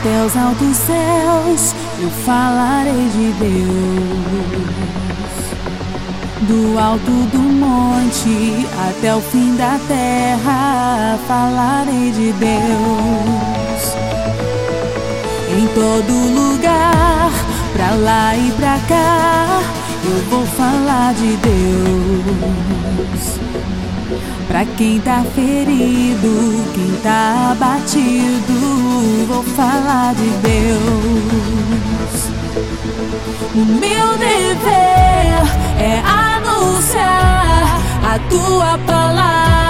Até os altos céus eu falarei de Deus. Do alto do monte até o fim da terra falarei de Deus. Em todo lugar, pra lá e pra cá, eu vou falar de Deus. Pra quem tá ferido, quem tá abatido, vou falar de Deus. O meu dever é anunciar a tua palavra.